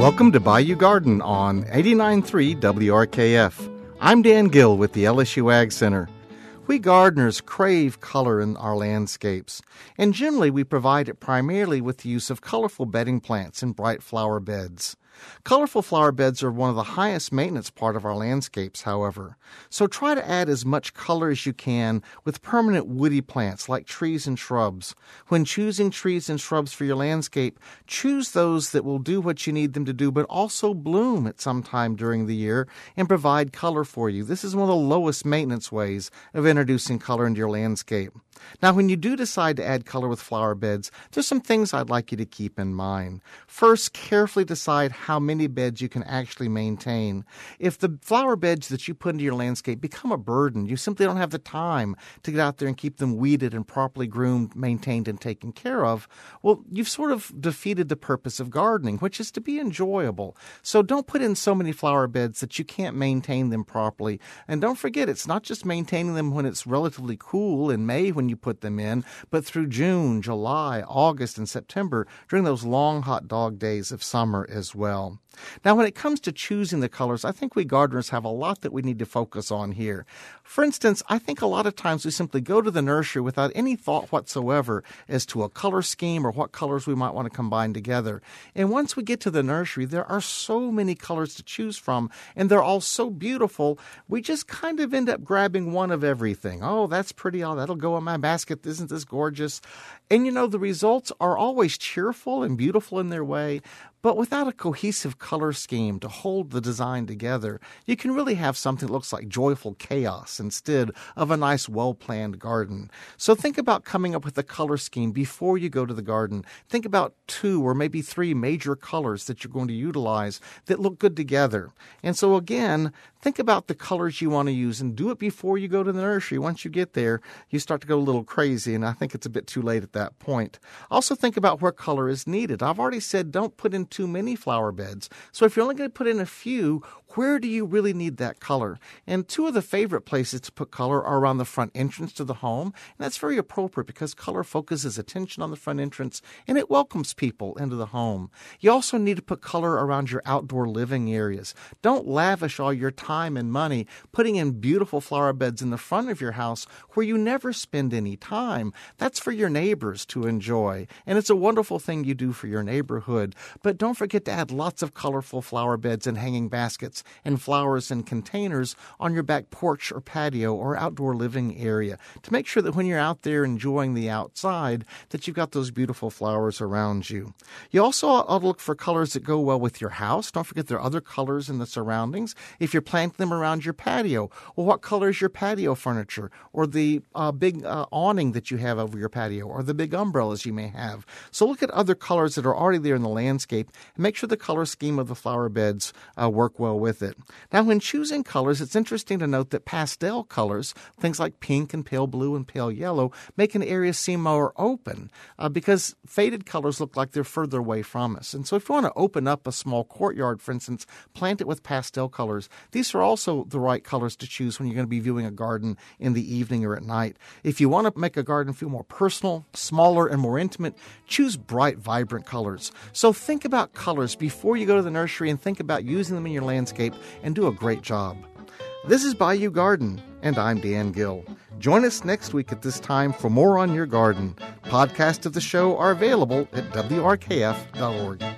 Welcome to Bayou Garden on 89.3 WRKF. I'm Dan Gill with the LSU Ag Center. We gardeners crave color in our landscapes, and generally we provide it primarily with the use of colorful bedding plants in bright flower beds. Colorful flower beds are one of the highest maintenance part of our landscapes, however. So try to add as much color as you can with permanent woody plants like trees and shrubs. When choosing trees and shrubs for your landscape, choose those that will do what you need them to do, but also bloom at some time during the year and provide color for you. This is one of the lowest maintenance ways of introducing color into your landscape. Now, when you do decide to add color with flower beds, there's some things I'd like you to keep in mind. First, carefully decide how many beds you can actually maintain. If the flower beds that you put into your landscape become a burden, you simply don't have the time to get out there and keep them weeded and properly groomed, maintained, and taken care of, well, you've sort of defeated the purpose of gardening, which is to be enjoyable. So don't put in so many flower beds that you can't maintain them properly. And don't forget, it's not just maintaining them when it's relatively cool in May when you put them in, but through June, July, August, and September during those long hot dog days of summer as well. Now, when it comes to choosing the colors, I think we gardeners have a lot that we need to focus on here. For instance, I think a lot of times we simply go to the nursery without any thought whatsoever as to a color scheme or what colors we might want to combine together. And once we get to the nursery, there are so many colors to choose from, and they're all so beautiful, we just kind of end up grabbing one of everything. Oh, that's pretty. Oh, that'll go in my basket. Isn't this gorgeous? And the results are always cheerful and beautiful in their way, but without a cohesive color scheme to hold the design together, you can really have something that looks like joyful chaos instead of a nice, well-planned garden. So think about coming up with a color scheme before you go to the garden. Think about 2 or maybe 3 major colors that you're going to utilize that look good together. And so again, think about the colors you want to use and do it before you go to the nursery. Once you get there, you start to go a little crazy, and I think it's a bit too late at that point. Also think about where color is needed. I've already said don't put in too many flower beds. So if you're only going to put in a few, where do you really need that color? And 2 of the favorite places to put color are around the front entrance to the home. And that's very appropriate because color focuses attention on the front entrance and it welcomes people into the home. You also need to put color around your outdoor living areas. Don't lavish all your time and money putting in beautiful flower beds in the front of your house where you never spend any time. That's for your neighbors to enjoy. And it's a wonderful thing you do for your neighborhood. But don't forget to add lots of colorful flower beds and hanging baskets and flowers in containers on your back porch or patio or outdoor living area to make sure that when you're out there enjoying the outside that you've got those beautiful flowers around you. You also ought to look for colors that go well with your house. Don't forget there are other colors in the surroundings. If you're planting them around your patio, well, what color is your patio furniture or the big awning that you have over your patio or the big umbrellas you may have? So look at other colors that are already there in the landscape and make sure the color scheme of the flower beds work well with it. Now, when choosing colors, it's interesting to note that pastel colors, things like pink and pale blue and pale yellow, make an area seem more open because faded colors look like they're further away from us. And so if you want to open up a small courtyard, for instance, plant it with pastel colors. These are also the right colors to choose when you're going to be viewing a garden in the evening or at night. If you want to make a garden feel more personal, smaller, and more intimate, choose bright, vibrant colors. So think about colors before you go to the nursery and think about using them in your landscape and do a great job. This is Bayou Garden, and I'm Dan Gill. Join us next week at this time for more on your garden. Podcasts of the show are available at WRKF.org.